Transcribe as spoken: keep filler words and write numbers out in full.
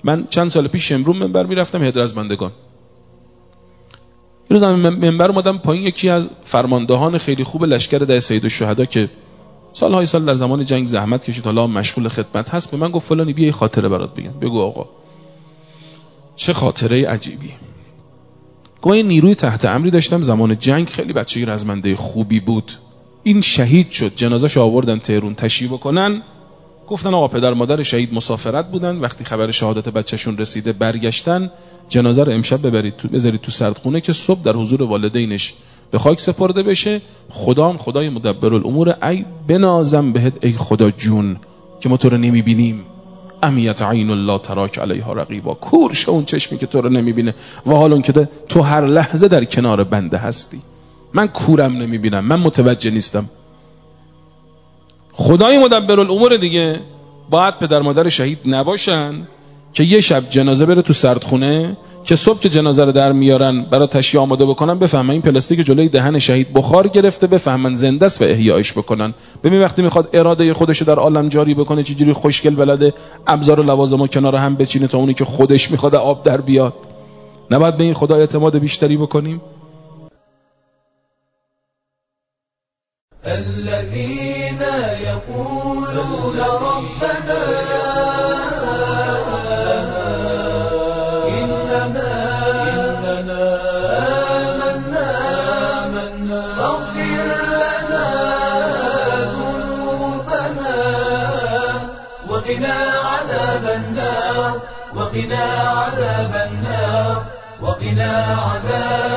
من چند سال پیش شمرون منبر میرفتم هدر از بندگان. یه روز منبر اومدم پایین، یکی از فرماندهان خیلی خوب لشکر ده سید الشهدا که سالهای سال در زمان جنگ زحمت کشید، حالا مشغول خدمت هست، به من گفت فلانی بیا یه خاطره برات بگم. بگو آقا. چه خاطره عجیبی. گویا نیروی تحت امری داشتم زمان جنگ، خیلی بچگی رزمنده خوبی بود. این شهید شد، جنازه‌شو آوردن تهران تشییع بکنن. گفتن آقا پدر مادر شهید مسافرت بودن، وقتی خبر شهادت بچه‌شون رسیده برگشتن، جنازه رو امشب ببرید تو، بذارید تو سردخونه که صبح در حضور والدینش به خاک سپرده بشه. خدام خدای مدبر الامور، ای بنازم بهت ای خدا جون که ما تو رو نمیبینیم. امیت عین الله تراک علیها رقیبا، کورش اون چشمی که تو رو نمیبینه و حال اون که تو هر لحظه در کنار بنده هستی. من کورم نمیبینم، من متوجه نیستم. خدای مدبر الامور دیگه باید پدر مادر شهید نباشن که یه شب جنازه بره تو سردخونه که صبح که جنازه رو در میارن برای تشییع آماده بکنن، بفهمن این پلاستیک جلوی دهن شهید بخار گرفته، بفهمن زنده است و احیایش بکنن. ببین وقتی میخواد اراده خودش رو در عالم جاری بکنه چجوری خوشگل بلده ابزار و لوازمو کنار هم بچینه تا اونی که خودش میخواد آب در بیاد. نباید به این خدا اعتماد بیشتری بکنیم؟ الذين يقولون ربنا إننا آمنا فاغفر لنا ذنوبنا وقنا عذاب النار وقنا عذاب النار وقنا عذاب